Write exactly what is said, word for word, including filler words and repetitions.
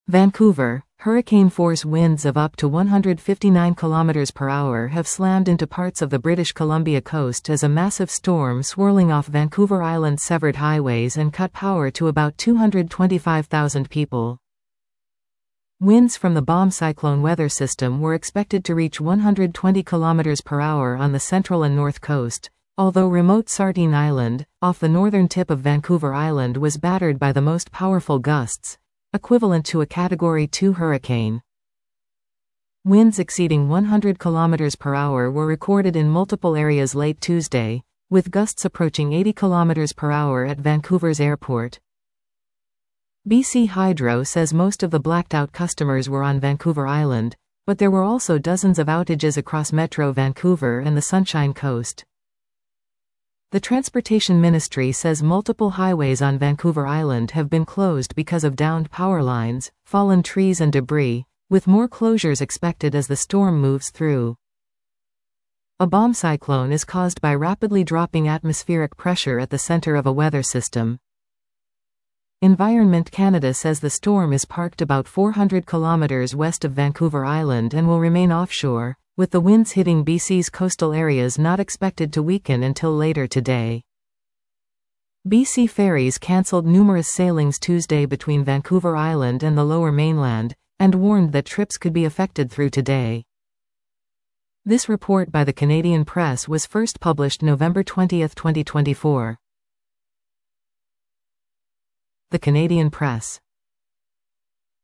Vancouver, hurricane-force winds of up to one hundred fifty-nine kilometers per hour have slammed into parts of the British Columbia coast as a massive storm swirling off Vancouver Island severed highways and cut power to about two hundred twenty-five thousand people. Winds from the bomb cyclone weather system were expected to reach one hundred twenty kilometers per hour on the central and north coast, although remote Sardine Island, off the northern tip of Vancouver Island, was battered by the most powerful gusts, equivalent to a Category two hurricane. Winds exceeding one hundred kilometers per hour were recorded in multiple areas late Tuesday, with gusts approaching eighty kilometers per hour at Vancouver's airport. B C Hydro says most of the blacked-out customers were on Vancouver Island, but there were also dozens of outages across Metro Vancouver and the Sunshine Coast. The Transportation Ministry says multiple highways on Vancouver Island have been closed because of downed power lines, fallen trees and debris, with more closures expected as the storm moves through. A bomb cyclone is caused by rapidly dropping atmospheric pressure at the center of a weather system. Environment Canada says the storm is parked about four hundred kilometers west of Vancouver Island and will remain offshore, with the winds hitting B C's coastal areas not expected to weaken until later today. B C Ferries cancelled numerous sailings Tuesday between Vancouver Island and the Lower Mainland, and warned that trips could be affected through today. This report by the Canadian Press was first published November twentieth, twenty twenty-four. The Canadian Press.